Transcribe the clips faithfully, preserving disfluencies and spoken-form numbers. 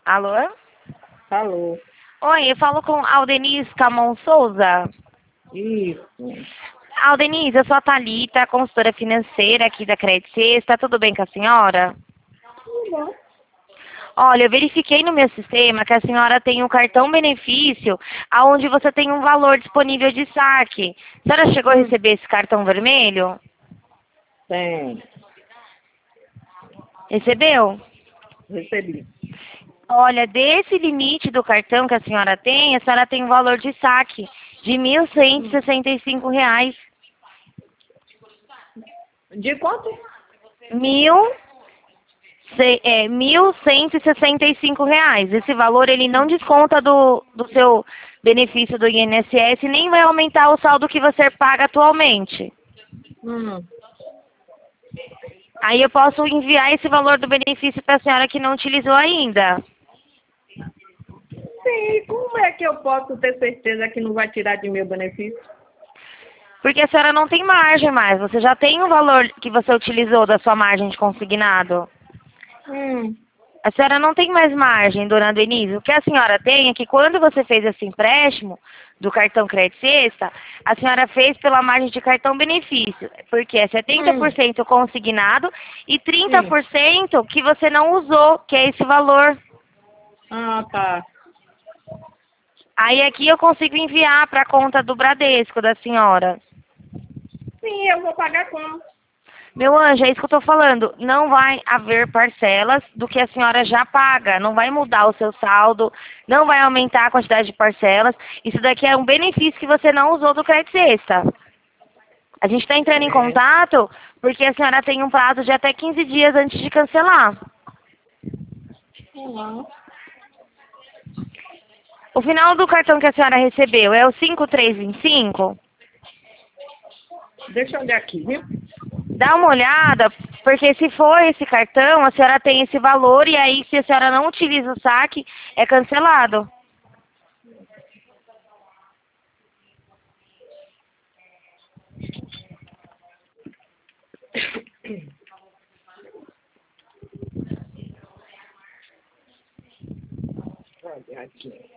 Alô? Alô. Oi, eu falo com Aldenise Camon Souza. Isso. Aldenise, eu sou a Thalita, consultora financeira aqui da Credit Sexta. Tudo bem com a senhora? Tudo bom. Olha, eu verifiquei no meu sistema que a senhora tem um cartão benefício onde você tem um valor disponível de saque. A senhora chegou a Hum. receber esse cartão vermelho? Tem. Recebeu? Recebi. Olha, desse limite do cartão que a senhora tem, a senhora tem um valor de saque de mil cento e sessenta e cinco reais. De quanto? Mil, se- é, mil cento e sessenta e cinco reais. Esse valor ele não desconta do, do seu benefício do I N S S, nem vai aumentar o saldo que você paga atualmente. Hum. Aí eu posso enviar esse valor do benefício para a senhora que não utilizou ainda. Sim, como é que eu posso ter certeza que não vai tirar de meu benefício? Porque a senhora não tem margem mais. Você já tem o valor que você utilizou da sua margem de consignado. Hum. A senhora não tem mais margem, dona Denise. O que a senhora tem é que quando você fez esse empréstimo do cartão Crédito Sexta, a senhora fez pela margem de cartão benefício, porque é setenta por Hum. cento consignado e trinta Sim. por cento que você não usou, que é esse valor. Ah, tá. Aí aqui eu consigo enviar para a conta do Bradesco da senhora. Sim, eu vou pagar como? Meu anjo, é isso que eu estou falando. Não vai haver parcelas do que a senhora já paga. Não vai mudar o seu saldo, não vai aumentar a quantidade de parcelas. Isso daqui é um benefício que você não usou do Crédito Sexta. A gente está entrando em É. contato porque a senhora tem um prazo de até quinze dias antes de cancelar. Uhum. O final do cartão que a senhora recebeu é o cinco três dois cinco? Deixa eu olhar aqui, viu? Dá uma olhada, porque se for esse cartão, a senhora tem esse valor e aí se a senhora não utiliza o saque, é cancelado. Olha aqui.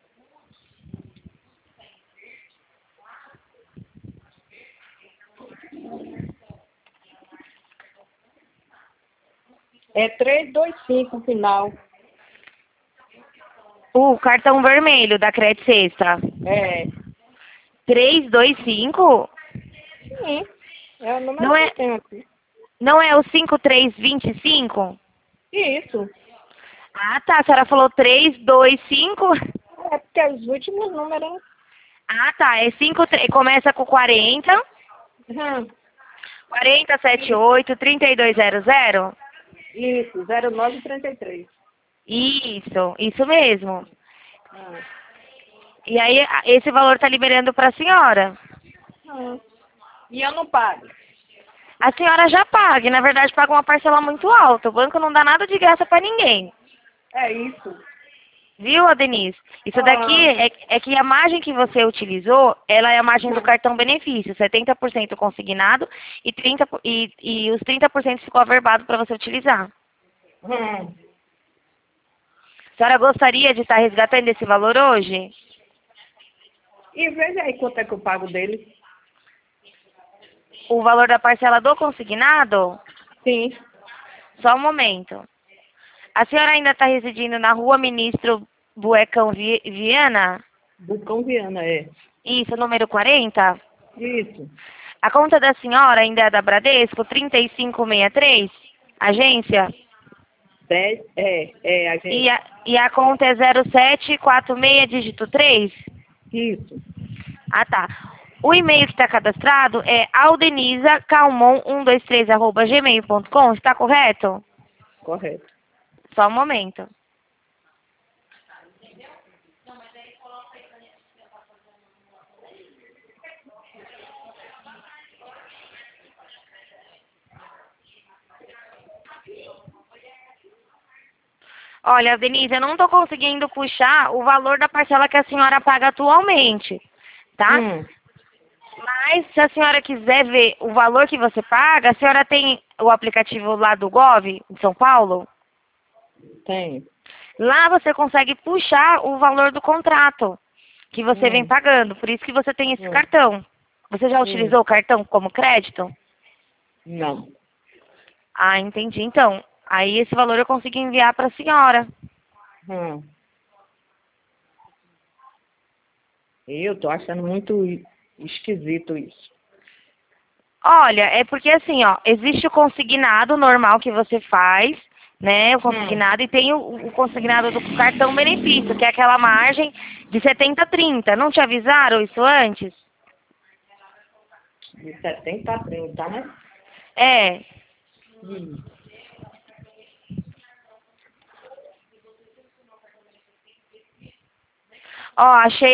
É três dois cinco o final. O cartão vermelho da Crédito Sexta. É. três dois cinco? Sim. É o número Não que é, eu tenho aqui. não é o cinco três dois cinco? Isso. Ah, tá. A senhora falou três dois cinco? É porque os últimos números. Ah, tá. É cinco, começa com quarenta, Uhum. quarenta setenta e oito, trinta e dois zero zero? Isso, zero nove trinta e três. Isso, isso mesmo. Ah. E aí, a- esse valor tá liberando para a senhora. Ah. E eu não pago. A senhora já paga, e na verdade paga uma parcela muito alta. O banco não dá nada de graça para ninguém. É isso. Viu, Denise? Isso daqui Ah. é, é que a margem que você utilizou, ela é a margem do cartão benefício, setenta por cento consignado e, trinta, por- e, e os trinta por cento ficou averbado para você utilizar. Hum. A senhora gostaria de estar resgatando esse valor hoje? E veja aí quanto é que eu pago dele. O valor da parcela do consignado? Sim. Só um momento. A senhora ainda está residindo na rua Ministro Buecão Vi- Viana? Bucão Viana, é. Isso, número quarenta? Isso. A conta da senhora ainda é da Bradesco, trinta e cinco sessenta e três? Agência? Dez, é, é, a E gente. a, e a conta é zero sete quatro seis dígito três? Isso. Ah, tá. O e-mail que está cadastrado é aldenisacalmon um dois três arroba gmail ponto com, está correto? Correto. Só um momento. Olha, Denise, eu não estou conseguindo puxar o valor da parcela que a senhora paga atualmente, tá? Hum. Mas se a senhora quiser ver o valor que você paga, a senhora tem o aplicativo lá do Gov, de São Paulo? Tem. Lá você consegue puxar o valor do contrato que você vem Hum. pagando. Por isso que você tem esse Hum. cartão. Você já Hum. utilizou o cartão como crédito? Não. Ah, entendi. Então, aí esse valor eu consigo enviar para a senhora. Hum. Eu tô achando muito i- esquisito isso. Olha, é porque assim, ó, existe o consignado normal que você faz, né? O Hum. consignado e tem o, o consignado do cartão benefício, que é aquela margem de setenta a trinta. Não te avisaram isso antes? De setenta a trinta, né? É. Hum. Ó, achei